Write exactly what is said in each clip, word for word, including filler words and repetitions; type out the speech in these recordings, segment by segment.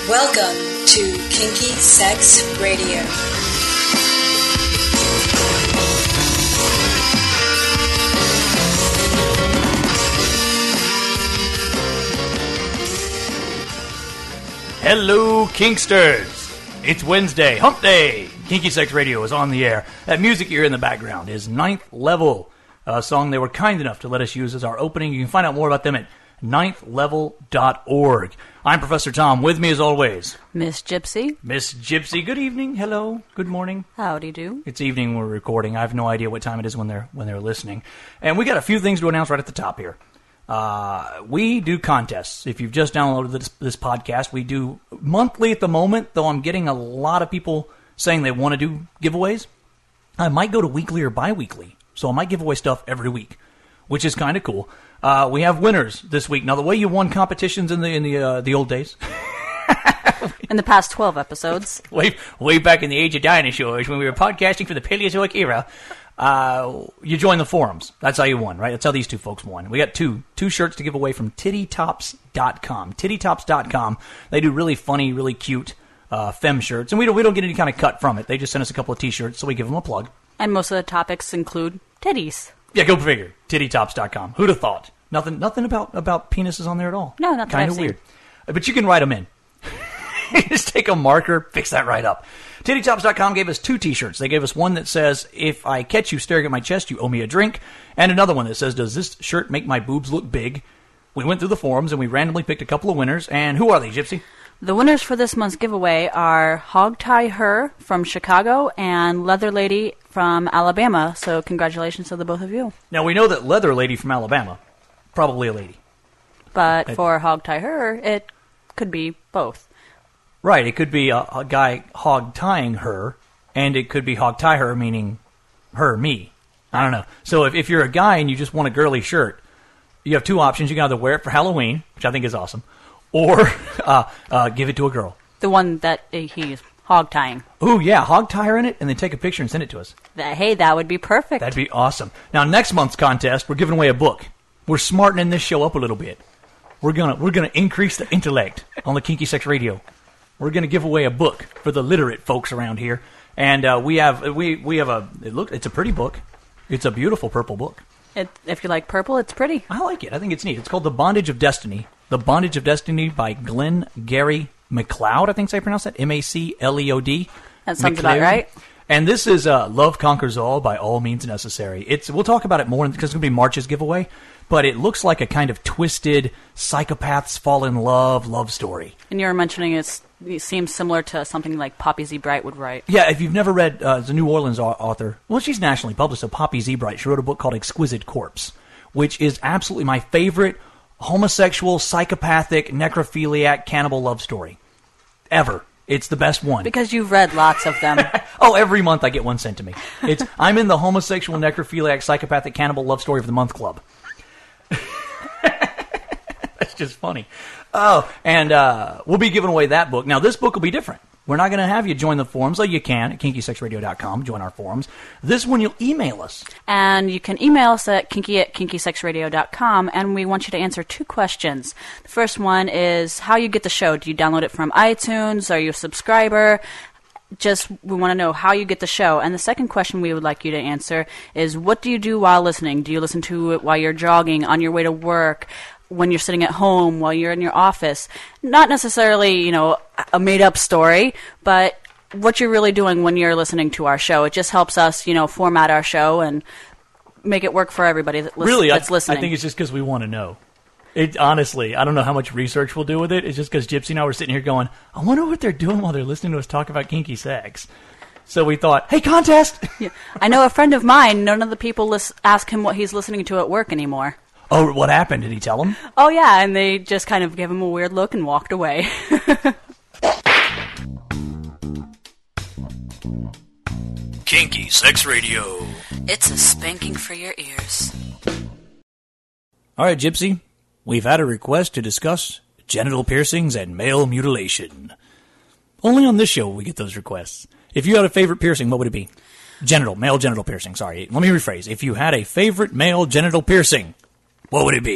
Welcome to Kinky Sex Radio. Hello, Kinksters! It's Wednesday, hump day! Kinky Sex Radio is on the air. That music you hear in the background is Ninth Level, a song they were kind enough to let us use as our opening. You can find out more about them at ninth level dot org. I'm Professor Tom. With me, as always, Miss Gypsy. Miss Gypsy. Good evening. Hello. Good morning. Howdy do. It's evening when we're recording. I have no idea what time it is when they're when they're listening. And we got a few things to announce right at the top here. Uh, we do contests. If you've just downloaded this, this podcast, we do monthly at the moment, though I'm getting a lot of people saying they want to do giveaways. I might go to weekly or bi-weekly, so I might give away stuff every week, which is kind of cool. Uh, we have winners this week. Now, the way you won competitions in the in the uh, the old days, in the past twelve episodes, way way back in the age of dinosaurs, when we were podcasting for the Paleozoic era, uh, you joined the forums. That's how you won, right? That's how these two folks won. We got two two shirts to give away from titty tops dot com. titty tops dot com. They do really funny, really cute uh, femme shirts, and we don't we don't get any kind of cut from it. They just send us a couple of T-shirts, so we give them a plug. And most of the topics include titties. Yeah, go figure. titty tops dot com. Who'd have thought? Nothing nothing about, about penises on there at all. No, not that Kind of weird. But you can write them in. Just take a marker, fix that right up. titty tops dot com gave us two T-shirts. They gave us one that says, if I catch you staring at my chest, you owe me a drink. And another one that says, does this shirt make my boobs look big? We went through the forums and we randomly picked a couple of winners. And who are they, Gypsy? The winners for this month's giveaway are Hog Tie Her from Chicago and Leather Lady from Alabama. So congratulations to the both of you. Now, we know that Leather Lady from Alabama, probably a lady. But It- for Hog Tie Her, it could be both. Right, it could be a, a guy hog tying her, and it could be hog tie her, meaning her, me. I don't know. So if, if you're a guy and you just want a girly shirt, you have two options. You can either wear it for Halloween, which I think is awesome, or uh, uh, give it to a girl. The one that uh, he's hog tying. Ooh, yeah, hog tie her in it, and then take a picture and send it to us. That, hey, that would be perfect. That'd be awesome. Now, next month's contest, we're giving away a book. We're smartening this show up a little bit. We're gonna we're gonna increase the intellect on the Kinky Sex Radio. We're going to give away a book for the literate folks around here, and uh, we have we we have a it look it's a pretty book. It's a beautiful purple book. It, if you like purple, it's pretty. I like it. I think it's neat. It's called The Bondage of Destiny. The Bondage of Destiny by Glenn Gary MacLeod. I think I pronounce that M A C L E O D. That sounds about right. And this is uh, Love Conquers All by All Means Necessary. It's we'll talk about it more because it's going to be March's giveaway. But it looks like a kind of twisted psychopaths fall in love love story. And you were mentioning it's, it seems similar to something like Poppy Z. Bright would write. Yeah, if you've never read uh, the New Orleans au- author, well, she's nationally published, so Poppy Z. Bright, she wrote a book called Exquisite Corpse, which is absolutely my favorite homosexual, psychopathic, necrophiliac, cannibal love story ever. It's the best one. Because you've read lots of them. Oh, every month I get one sent to me. It's I'm in the homosexual, necrophiliac, psychopathic, cannibal love story of the month club. That's just funny. Oh, and uh, we'll be giving away that book. Now, this book will be different. We're not going to have you join the forums, though you can at kinky sex radio dot com, join our forums. This one, you'll email us. And you can email us at kinky at kinky sex radio dot com, and we want you to answer two questions. The first one is how you get the show. Do you download it from iTunes? Are you a subscriber? Just, we want to know how you get the show. And the second question we would like you to answer is, what do you do while listening? Do you listen to it while you're jogging, on your way to work, when you're sitting at home, while you're in your office? Not necessarily, you know, a made-up story, but what you're really doing when you're listening to our show. It just helps us, you know, format our show and make it work for everybody that lis- really, that's I, listening. I think it's just because we want to know. It, honestly, I don't know how much research we'll do with it. It's just because Gypsy and I were sitting here going, I wonder what they're doing while they're listening to us talk about kinky sex. So we thought, hey, contest! Yeah. I know a friend of mine, none of the people lis- ask him what he's listening to at work anymore. Oh, what happened? Did he tell them? Oh, yeah, and they just kind of gave him a weird look and walked away. Kinky Sex Radio. It's a spanking for your ears. All right, Gypsy, we've had a request to discuss genital piercings and male mutilation. Only on this show will we get those requests. If you had a favorite piercing, what would it be? Genital, male genital piercing, sorry. Let me rephrase. If you had a favorite male genital piercing, what would it be?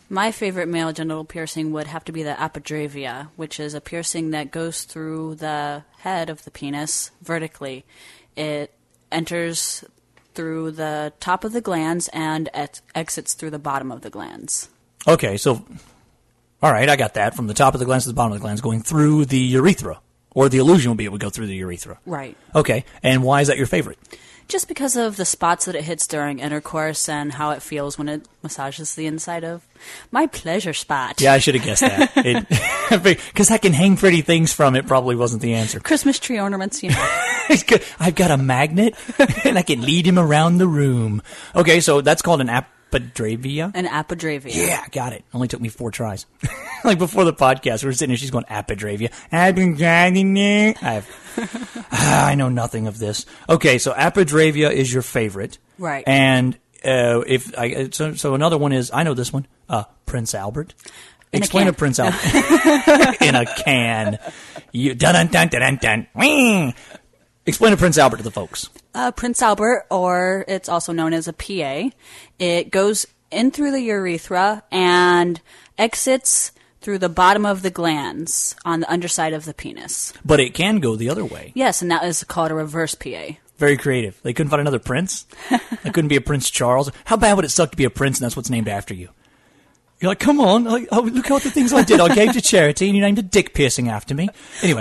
My favorite male genital piercing would have to be the apodravia, which is a piercing that goes through the head of the penis vertically. It enters through the top of the glands and et- exits through the bottom of the glands. Okay, so, all right, I got that. From the top of the glands to the bottom of the glands, going through the urethra. Or the illusion would be it would go through the urethra. Right. Okay, and why is that your favorite? Just because of the spots that it hits during intercourse and how it feels when it massages the inside of my pleasure spot. Yeah, I should have guessed that. Because I can hang pretty things from it probably wasn't the answer. Christmas tree ornaments, you know. I've got a magnet, and I can lead him around the room. Okay, so that's called an apodravia? An apodravia. Yeah, got it. Only took me four tries. Like before the podcast, we were sitting there, she's going, apodravia. I've been grinding it. I have, I know nothing of this. Okay, so apodravia is your favorite. Right. And uh, if I, so, so another one is, I know this one, uh, Prince Albert. In Explain a a Prince Albert. In a can. You, dun dun dun dun dun dun. Explain a Prince Albert to the folks. Uh, Prince Albert, or it's also known as a P A, it goes in through the urethra and exits through the bottom of the glands on the underside of the penis. But it can go the other way. Yes, and that is called a reverse P A. Very creative. They couldn't find another prince. It couldn't be a Prince Charles. How bad would it suck to be a prince and that's what's named after you? You're like, come on, like, oh, look at all the things I did. I gave to charity and you named a dick piercing after me. Anyway.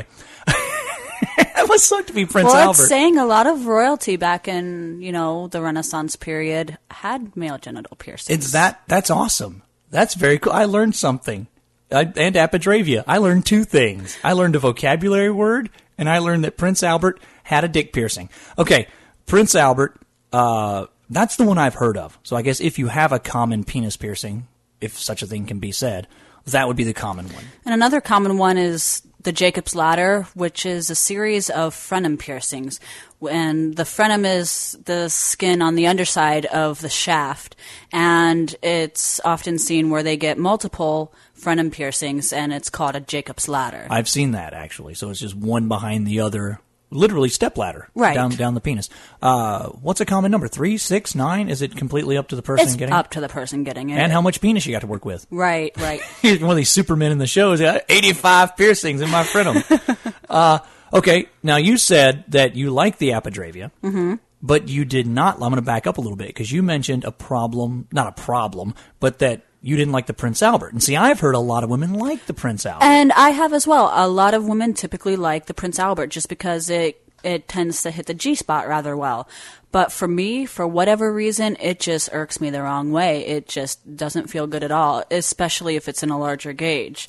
That must suck to be Prince well, Albert. It's saying a lot of royalty back in, you know, the Renaissance period had male genital piercings. It's that, that's awesome. That's very cool. I learned something. I, and apodravia. I learned two things. I learned a vocabulary word, and I learned that Prince Albert had a dick piercing. Okay, Prince Albert, uh, that's the one I've heard of. So I guess if you have a common penis piercing, if such a thing can be said, that would be the common one. And another common one is the Jacob's Ladder, which is a series of frenum piercings. And the frenum is the skin on the underside of the shaft. And it's often seen where they get multiple frenum piercings, and it's called a Jacob's Ladder. I've seen that, actually. So it's just one behind the other, literally stepladder. Right. Down, down the penis. Uh, what's a common number? Three, six, nine? Is it completely up to the person It's getting up it? to the person getting it. And how much penis you got to work with? Right, right. He's one of these supermen in the shows. Got eighty-five piercings in my frenum. uh, okay, now you said that you like the apodravia, mm-hmm. but you did not. I'm going to back up a little bit because you mentioned a problem, not a problem, but that you didn't like the Prince Albert. And see, I've heard a lot of women like the Prince Albert. And I have as well. A lot of women typically like the Prince Albert just because it it tends to hit the G-spot rather well. But for me, for whatever reason, it just irks me the wrong way. It just doesn't feel good at all, especially if it's in a larger gauge.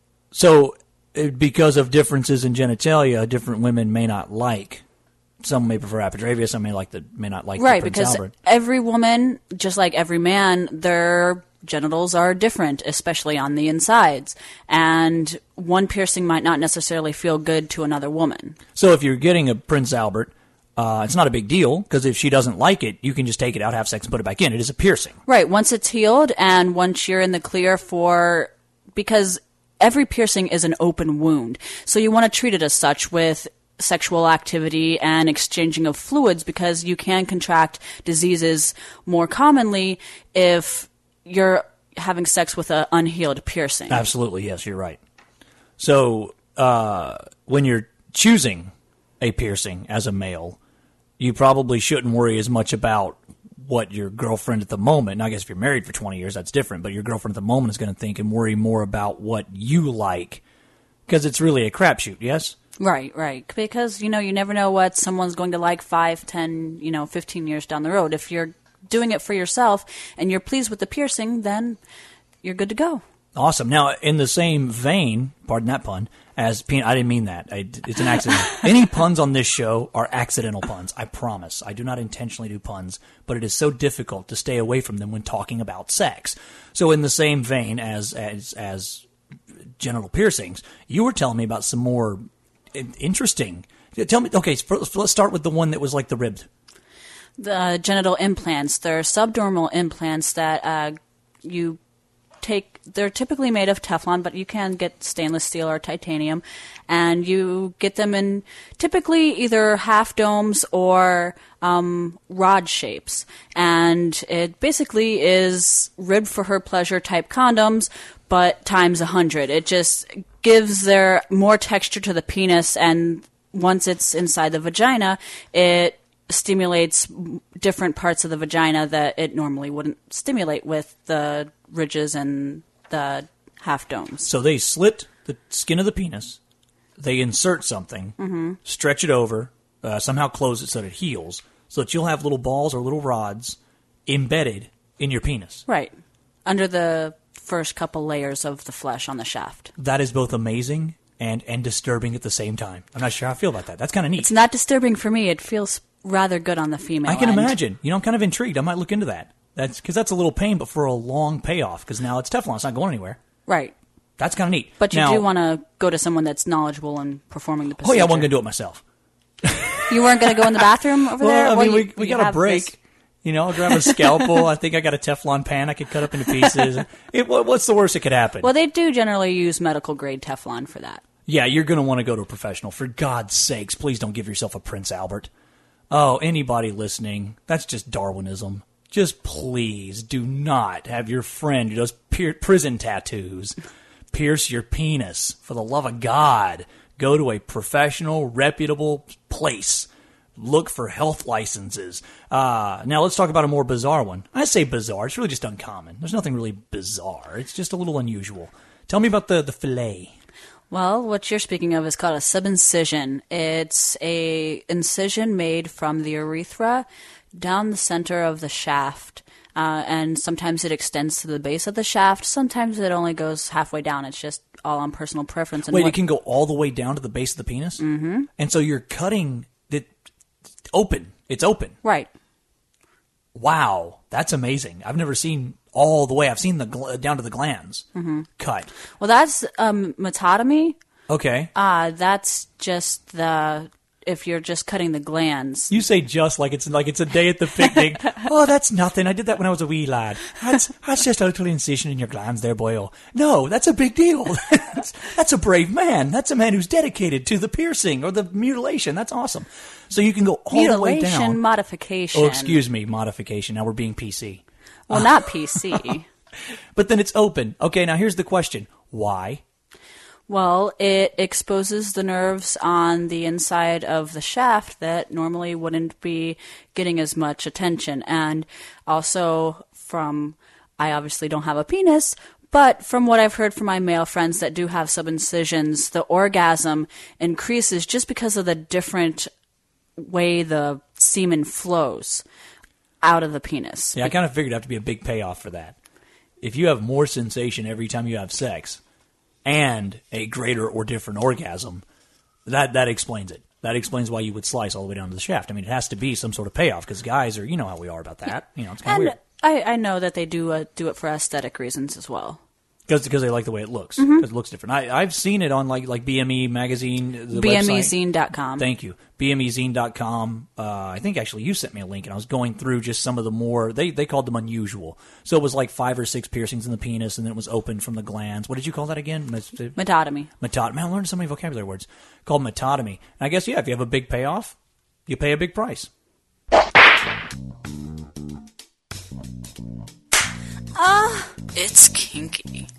So, uh, because of differences in genitalia, different women may not like. Some may prefer apodravia, some may like the may not like Right, the Prince because Albert. every woman, just like every man, their genitals are different, especially on the insides. And one piercing might not necessarily feel good to another woman. So if you're getting a Prince Albert, uh, it's not a big deal, because if she doesn't like it, you can just take it out, have sex, and put it back in. It is a piercing. Right, once it's healed and once you're in the clear for... Because every piercing is an open wound. So you want to treat it as such with sexual activity and exchanging of fluids, because you can contract diseases more commonly if you're having sex with an unhealed piercing. Absolutely, yes, you're right. So uh, when you're choosing a piercing as a male, you probably shouldn't worry as much about what your girlfriend at the moment, now I guess if you're married for twenty years, that's different, but your girlfriend at the moment is going to think and worry more about what you like, because it's really a crapshoot, yes? Right, right. Because, you know, you never know what someone's going to like five, ten, you know, fifteen years down the road. If you're doing it for yourself and you're pleased with the piercing, then you're good to go. Awesome. Now, in the same vein, pardon that pun, as pen- I didn't mean that. I, it's an accident. Any puns on this show are accidental puns. I promise. I do not intentionally do puns, but it is so difficult to stay away from them when talking about sex. So, in the same vein as as as genital piercings, you were telling me about some more interesting. Tell me. Okay, so let's start with the one that was like the ribbed. The genital implants. They're subdermal implants that uh, you take, they're typically made of Teflon, but you can get stainless steel or titanium, and you get them in typically either half domes or um, rod shapes. And it basically is rib for her pleasure type condoms, but times a hundred. It just gives there more texture to the penis, and once it's inside the vagina, it stimulates different parts of the vagina that it normally wouldn't stimulate with the ridges and the half domes. So they slit the skin of the penis, they insert something, mm-hmm. stretch it over, uh, somehow close it so that it heals, so that you'll have little balls or little rods embedded in your penis. Right. Under the first couple layers of the flesh on the shaft. That is both amazing and, and disturbing at the same time. I'm not sure how I feel about that. That's kind of neat. It's not disturbing for me. It feels rather good on the female I can end. imagine. You know, I'm kind of intrigued. I might look into that. That's because that's a little pain, but for a long payoff, because now it's Teflon. It's not going anywhere. Right. That's kind of neat. But you now, do want to go to someone that's knowledgeable in performing the procedure. Oh, yeah, I wasn't going to do it myself. You weren't going to go in the bathroom over well, there? I mean, well, we, you, we you got a have break. this- You know, I'll grab a scalpel. I think I got a Teflon pan I could cut up into pieces. It, what, what's the worst that could happen? Well, they do generally use medical-grade Teflon for that. Yeah, you're going to want to go to a professional. For God's sakes, please don't give yourself a Prince Albert. Oh, anybody listening, that's just Darwinism. Just please do not have your friend who does pier- prison tattoos pierce your penis. For the love of God, go to a professional, reputable place. Look for health licenses. Uh, now let's talk about a more bizarre one. I say bizarre. It's really just uncommon. There's nothing really bizarre. It's just a little unusual. Tell me about the, the fillet. Well, what you're speaking of is called a subincision. It's a incision made from the urethra down the center of the shaft. Uh, and sometimes it extends to the base of the shaft. Sometimes it only goes halfway down. It's just all on personal preference. And Wait, what- it can go all the way down to the base of the penis? Mm-hmm. And so you're cutting it open. It's open. Right. Wow, that's amazing. I've never seen all the way. I've seen the gl- down to the glands mm-hmm. cut. Well, that's um, metotomy. Okay. Uh, that's just the... if you're just cutting the glands. You say just like it's like it's a day at the picnic. Oh, that's nothing. I did that when I was a wee lad. That's that's just a little incision in your glands there, boyo. No, that's a big deal. that's, that's a brave man. That's a man who's dedicated to the piercing or the mutilation. That's awesome. So you can go all the way Mutilation, down. modification. Oh, excuse me, modification. Now we're being P C. Well, not P C. But then it's open. Okay, now here's the question. Why? Well, it exposes the nerves on the inside of the shaft that normally wouldn't be getting as much attention. And also from, I obviously don't have a penis, but from what I've heard from my male friends that do have subincisions, the orgasm increases just because of the different way the semen flows out of the penis. Yeah, I kind of figured it'd have to be a big payoff for that. If you have more sensation every time you have sex and a greater or different orgasm, that that explains it. That explains why you would slice all the way down to the shaft. I mean, it has to be some sort of payoff because guys are, you know how we are about that. You know, it's kind of And weird. I, I know that they do uh, do it for aesthetic reasons as well. Because because they like the way it looks. Because mm-hmm. it looks different. I, I've seen it on like like B M E magazine, the B M E website. zine dot com. Thank you. B M E zine dot com. Uh, I think actually you sent me a link, and I was going through just some of the more, they, they called them unusual. So it was like five or six piercings in the penis, and then it was open from the glands. What did you call that again? Metotomy. Metotomy. Man, I learned so many vocabulary words. Called metotomy. And I guess, yeah, if you have a big payoff, you pay a big price. Ah, it's kinky.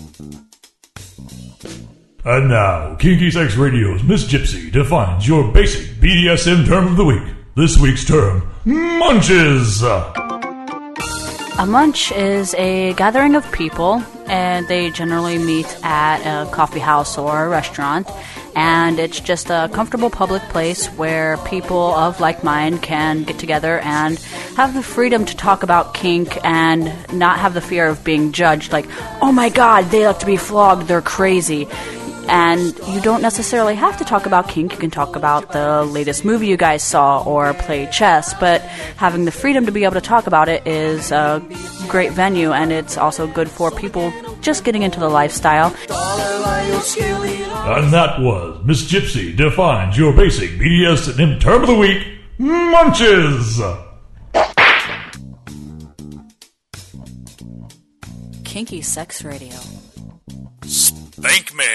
And now, Kinky Sex Radio's Miss Gypsy defines your basic B D S M term of the week. This week's term, munches! A munch is a gathering of people, and they generally meet at a coffee house or a restaurant, and it's just a comfortable public place where people of like mind can get together and have the freedom to talk about kink and not have the fear of being judged, like, oh my god, they have to be flogged, they're crazy. And you don't necessarily have to talk about kink. You can talk about the latest movie you guys saw or play chess, but having the freedom to be able to talk about it is a great venue, and it's also good for people just getting into the lifestyle. And that was Miss Gypsy defines your basic B D S M term of the week, munches! Kinky Sex Radio. Spank me.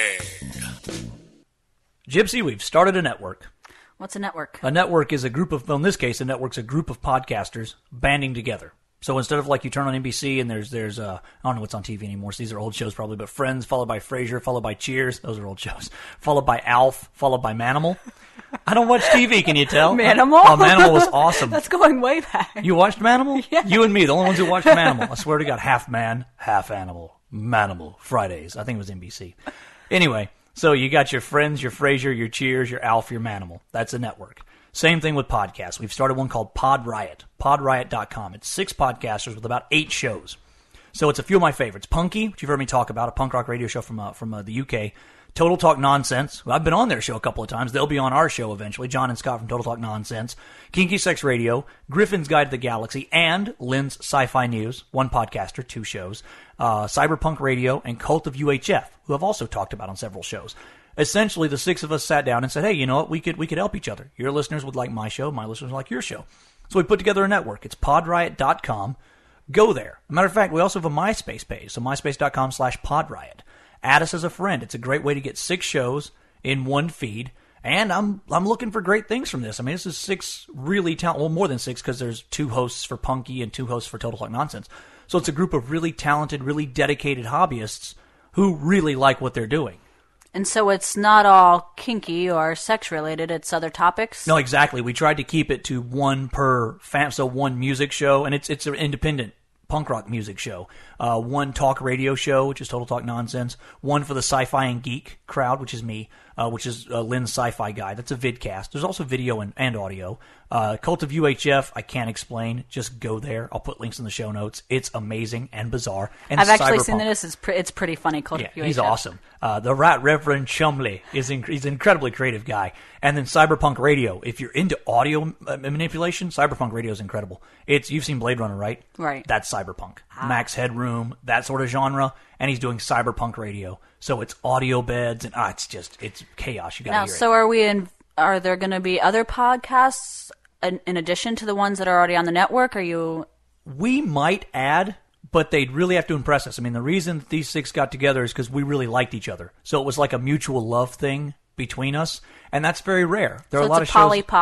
Gypsy, we've started a network. What's a network? A network is a group of, well, in this case, a network's a group of podcasters banding together. So instead of like you turn on N B C and there's, there's uh, I don't know what's on T V anymore, so these are old shows probably, but Friends, followed by Frasier, followed by Cheers, those are old shows, followed by Alf, followed by Manimal. I don't watch T V, can you tell? Manimal? Oh, Manimal was awesome. That's going way back. You watched Manimal? Yeah. You and me, the only ones who watched Manimal. I swear to God, half man, half animal. Manimal, Fridays. I think it was N B C. Anyway, so you got your Friends, your Frasier, your Cheers, your Alf, your Manimal. That's a network. Same thing with podcasts. We've started one called Pod Riot, pod riot dot com. It's six podcasters with about eight shows. So it's a few of my favorites. Punky, which you've heard me talk about, a punk rock radio show from uh, from uh, the U K. Total Talk Nonsense. I've been on their show a couple of times. They'll be on our show eventually. John and Scott from Total Talk Nonsense. Kinky Sex Radio, Griffin's Guide to the Galaxy, and Lynn's Sci-Fi News. One podcaster, two shows. Uh, Cyberpunk Radio, and Cult of U H F, who I've also talked about on several shows. Essentially, the six of us sat down and said, hey, you know what? We could we could help each other. Your listeners would like my show. My listeners would like your show. So we put together a network. It's pod riot dot com. Go there. As a matter of fact, we also have a MySpace page. So myspace dot com slash podriot. Add us as a friend. It's a great way to get six shows in one feed. And I'm I'm looking for great things from this. I mean, this is six really talented, well, more than six because there's two hosts for Punky and two hosts for Total Talk Nonsense. So it's a group of really talented, really dedicated hobbyists who really like what they're doing. And so it's not all kinky or sex-related, it's other topics? No, exactly. We tried to keep it to one per fam, so one music show, and it's it's an independent punk rock music show. Uh, one talk radio show, which is Total Talk Nonsense. One for the sci-fi and geek crowd, which is me, uh, which is uh, Lynn's Sci-Fi Guide. That's a vidcast. There's also video and, and audio. Uh, Cult of U H F, I can't explain. Just go there. I'll put links in the show notes. It's amazing and bizarre. And I've actually cyberpunk. seen this. It's, pre- it's pretty funny, Cult Yeah, of U H F. he's awesome. Uh, the Right Reverend Chumley is in, he's an incredibly creative guy. And then Cyberpunk Radio. If you're into audio uh, manipulation, Cyberpunk Radio is incredible. It's you've seen Blade Runner, right? Right. That's Cyberpunk. Ah. Max Headroom, that sort of genre, and he's doing Cyberpunk Radio. So it's audio beds and ah, it's just it's chaos. You got to Now, hear so it. are we in? Are there going to be other podcasts in, in addition to the ones that are already on the network? Are you? We might add, but they'd really have to impress us. I mean, the reason that these six got together is because we really liked each other. So it was like a mutual love thing between us, and that's very rare. There So are a it's lot a of poly shows.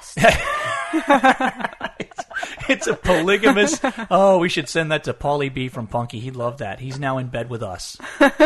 podcast. it's, it's a polygamous. Oh, we should send that to Paulie B from Punky. He'd love that. He's now in bed with us.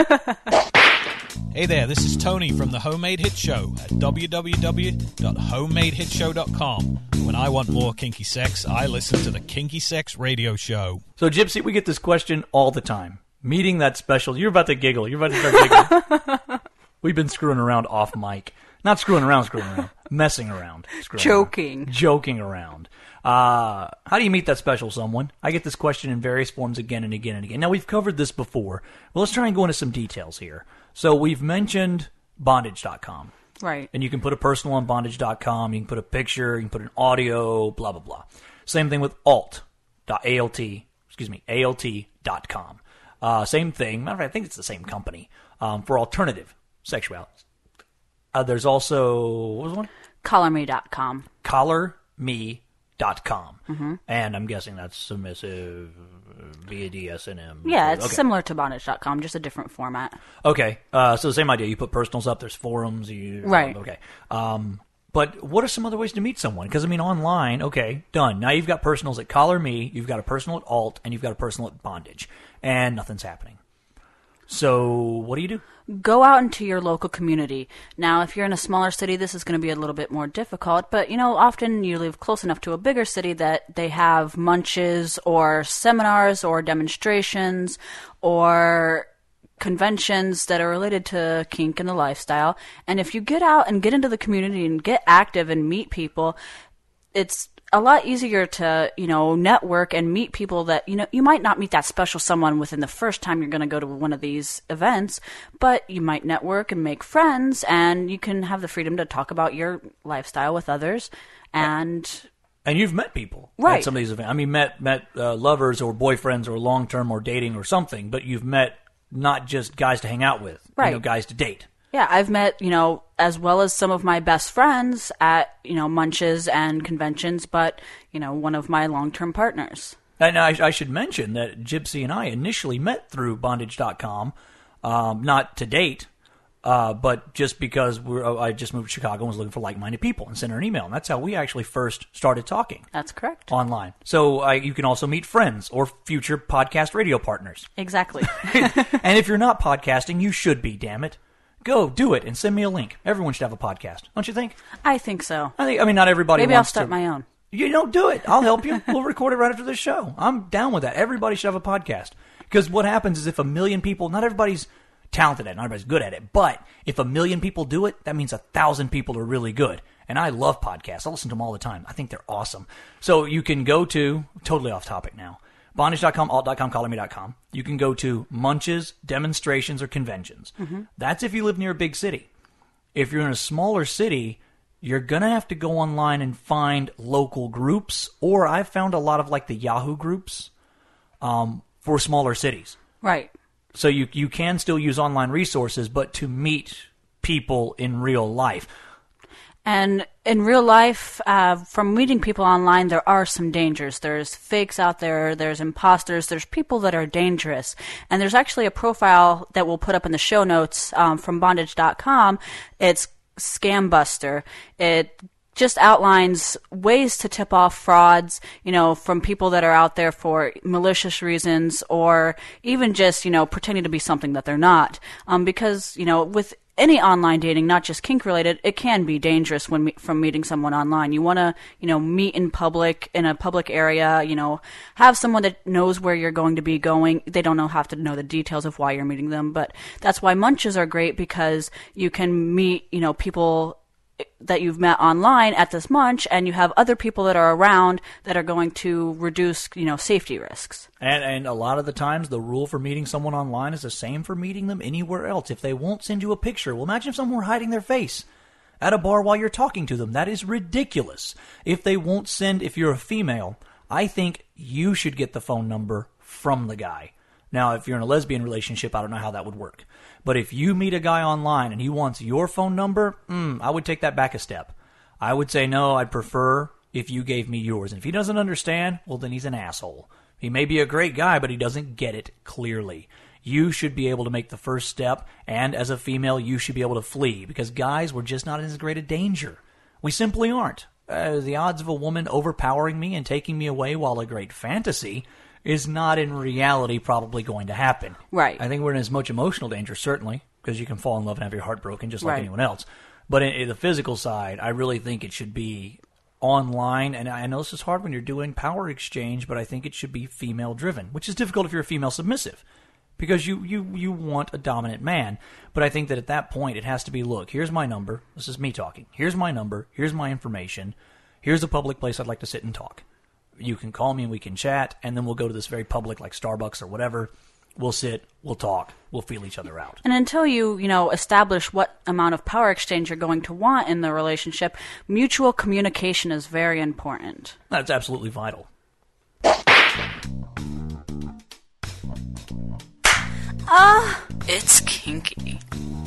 Hey there, this is Tony from the Homemade Hit Show at w w w dot homemade hit show dot com. When I want more kinky sex, I listen to the Kinky Sex Radio Show. So, Gypsy, we get this question all the time. Meeting that special. You're about to giggle. You're about to start giggling. We've been screwing around off mic. Not screwing around, screwing around. Messing around. Screwing Joking. Around. Joking around. Uh, how do you meet that special someone? I get this question in various forms again and again and again. Now, we've covered this before. Well, let's try and go into some details here. So we've mentioned bondage dot com. Right. And you can put a personal on bondage dot com. You can put a picture. You can put an audio, blah, blah, blah. Same thing with alt dot A L T, excuse me, A L T dot com. Uh, same thing. Matter of fact, I think it's the same company um, for alternative sexuality. Uh, there's also, what was the one? collar me dot com. collar me dot com. Mm-hmm. And I'm guessing that's submissive via D S M. Yeah, it's okay. similar to bondage dot com, just a different format. Okay, uh, so the same idea. You put personals up. There's forums. You, right. Okay. Um, but what are some other ways to meet someone? Because, I mean, online, okay, done. Now you've got personals at Collar Me, you've got a personal at Alt, and you've got a personal at Bondage. And nothing's happening. So what do you do? Go out into your local community. Now, if you're in a smaller city, this is going to be a little bit more difficult. But, you know, often you live close enough to a bigger city that they have munches or seminars or demonstrations or conventions that are related to kink and the lifestyle. And if you get out and get into the community and get active and meet people, it's a lot easier to, you know, network and meet people that, you know, you might not meet that special someone within the first time you're going to go to one of these events, but you might network and make friends, and you can have the freedom to talk about your lifestyle with others. And And you've met people right. at some of these events. I mean, met met uh, lovers or boyfriends or long-term or dating or something, but you've met not just guys to hang out with, right. you know, guys to date. Yeah, I've met, you know, as well as some of my best friends at, you know, munches and conventions, but, you know, one of my long-term partners. And I, I should mention that Gypsy and I initially met through bondage dot com, um, not to date, uh, but just because we're, uh, I just moved to Chicago and was looking for like-minded people and sent her an email. And that's how we actually first started talking. That's correct. Online. So uh, you can also meet friends or future podcast radio partners. Exactly. And if you're not podcasting, you should be, damn it. Go, do it, and send me a link. Everyone should have a podcast, don't you think? I think so. I think. I mean, not everybody Maybe I'll wants start to, my own. You don't do it. I'll help you. We'll record it right after the show. I'm down with that. Everybody should have a podcast. Because what happens is if a million people, not everybody's talented at it, not everybody's good at it, but if a million people do it, that means a thousand people are really good. And I love podcasts. I listen to them all the time. I think they're awesome. So you can go to, totally off topic now, bondage dot com, alt dot com, collar me dot com. You can go to Munches, demonstrations, or conventions. Mm-hmm. That's if you live near a big city. If you're in a smaller city, you're going to have to go online and find local groups, or I've found a lot of like the Yahoo groups um, for smaller cities. Right. So you you can still use online resources, but to meet people in real life. And in real life, uh, from meeting people online, there are some dangers. There's fakes out there, there's imposters, there's people that are dangerous. And there's actually a profile that we'll put up in the show notes um, from bondage dot com. It's Scam Buster. It just outlines ways to tip off frauds, you know, from people that are out there for malicious reasons or even just, you know, pretending to be something that they're not. Um, because, you know, with any online dating, not just kink related, it can be dangerous when me- from meeting someone online. You want to, you know, meet in public, in a public area, you know, have someone that knows where you're going to be going. They don't know, have to know the details of why you're meeting them, but that's why munches are great because you can meet, you know, people that you've met online at this munch, and you have other people that are around that are going to reduce, you know, safety risks. And and a lot of the times, the rule for meeting someone online is the same for meeting them anywhere else. If they won't send you a picture, well, imagine if someone were hiding their face at a bar while you're talking to them. That is ridiculous. If they won't send, if you're a female, I think you should get the phone number from the guy. Now, if you're in a lesbian relationship, I don't know how that would work. But if you meet a guy online and he wants your phone number, mm, I would take that back a step. I would say, no, I'd prefer if you gave me yours. And if he doesn't understand, well, then he's an asshole. He may be a great guy, but he doesn't get it clearly. You should be able to make the first step, and as a female, you should be able to flee, because guys, we're just not in as great a danger. We simply aren't. Uh, the odds of a woman overpowering me and taking me away while a great fantasy is not in reality probably going to happen. Right. I think we're in as much emotional danger, certainly, because you can fall in love and have your heart broken just like Right. anyone else. But in, in the physical side, I really think it should be online. And I know this is hard when you're doing power exchange, but I think it should be female-driven, which is difficult if you're a female submissive, because you, you, you want a dominant man. But I think that at that point, it has to be, look, here's my number. This is me talking. Here's my number. Here's my information. Here's a public place I'd like to sit and talk. You can call me and we can chat, and then we'll go to this very public, like Starbucks or whatever. We'll sit, we'll talk, we'll feel each other out. And until you, you know, establish what amount of power exchange you're going to want in the relationship, mutual communication is very important. That's absolutely vital. Ah, it's kinky.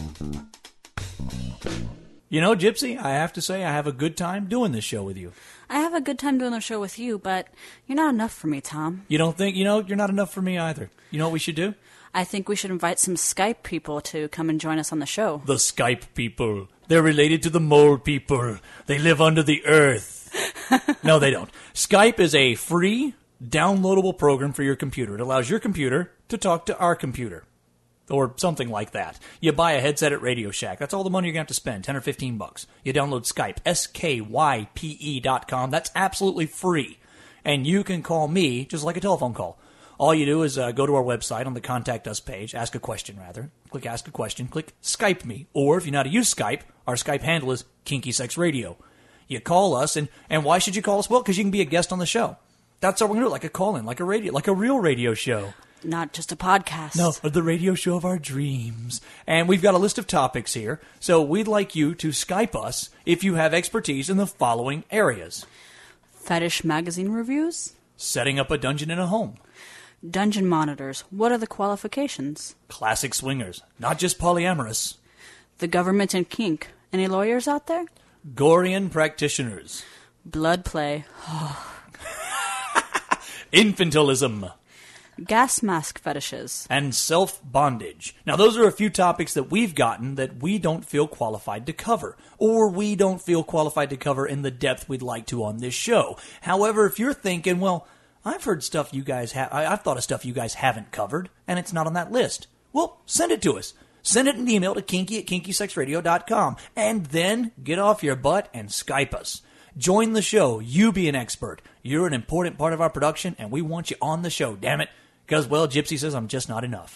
You know, Gypsy, I have to say I have a good time doing this show with you. I have a good time doing the show with you, but you're not enough for me, Tom. You don't think, you know, you're not enough for me either. You know what we should do? I think we should invite some Skype people to come and join us on the show. The Skype people. They're related to the mole people. They live under the earth. No, they don't. Skype is a free, downloadable program for your computer. It allows your computer to talk to our computer. Or something like that. You buy a headset at Radio Shack. That's all the money you're going to have to spend, ten or fifteen bucks. You download Skype, S K Y P E dot com. That's absolutely free. And you can call me just like a telephone call. All you do is uh, go to our website on the Contact Us page, ask a question rather. Click Ask a Question, click Skype Me. Or if you know how to use Skype, our Skype handle is Kinky Sex Radio. You call us, and, and why should you call us? Well, because you can be a guest on the show. That's how we're going to do it, like a call-in, like a radio, like a real radio show. Not just a podcast. No, the radio show of our dreams. And we've got a list of topics here, so we'd like you to Skype us if you have expertise in the following areas. Fetish magazine reviews? Setting up a dungeon in a home. Dungeon monitors. What are the qualifications? Classic swingers, not just polyamorous. The government and kink. Any lawyers out there? Gorian practitioners. Blood play. infantilism, gas mask fetishes, and self-bondage. Now, those are a few topics that we've gotten that we don't feel qualified to cover, or we don't feel qualified to cover in the depth we'd like to on this show. However, if you're thinking, well, I've heard stuff you guys have, I've thought of stuff you guys haven't covered, and it's not on that list, well, send it to us. Send it an email to kinky at kinky sex radio dot com, and then get off your butt and Skype us. Join the show. You be an expert. You're an important part of our production, and we want you on the show, damn it. Because, well, Gypsy says I'm just not enough.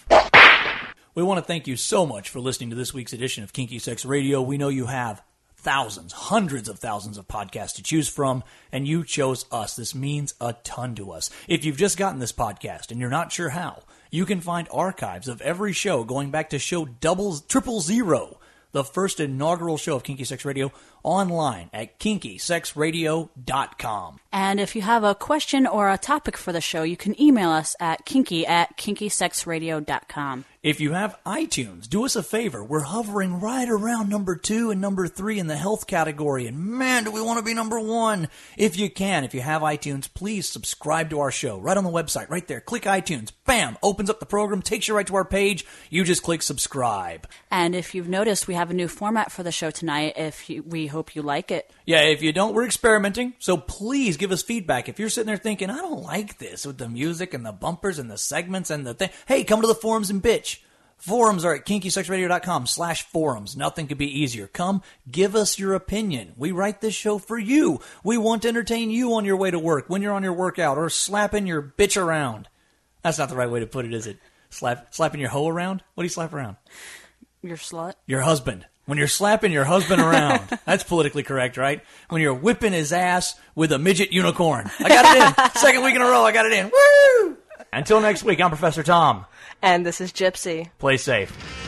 We want to thank you so much for listening to this week's edition of Kinky Sex Radio. We know you have thousands, hundreds of thousands of podcasts to choose from, and you chose us. This means a ton to us. If you've just gotten this podcast and you're not sure how, you can find archives of every show going back to show double, triple zero, the first inaugural show of Kinky Sex Radio, online at kinky sex radio dot com. And if you have a question or a topic for the show, you can email us at kinky at kinky sex radio dot com. If you have iTunes, do us a favor. We're hovering right around number two and number three in the health category. And man, do we want to be number one. If you can, if you have iTunes, please subscribe to our show right on the website, right there. Click iTunes. Bam! Opens up the program, takes you right to our page. You just click subscribe. And if you've noticed, we have a new format for the show tonight. If you, we hope you like it. Yeah, if you don't, we're experimenting. So please give us feedback. If you're sitting there thinking, I don't like this with the music and the bumpers and the segments and the thing, hey, come to the forums and bitch. Forums are at kinky sex radio dot com slash forums. Nothing could be easier. Come, give us your opinion. We write this show for you. We want to entertain you on your way to work, when you're on your workout, or slapping your bitch around. That's not the right way to put it, is it? Slap, slapping your hoe around? What do you slap around? Your slut? Your husband. When you're slapping your husband around. That's politically correct, right? When you're whipping his ass with a midget unicorn. I got it in. Second week in a row, I got it in. Woo! Until next week, I'm Professor Tom. And this is Gypsy. Play safe.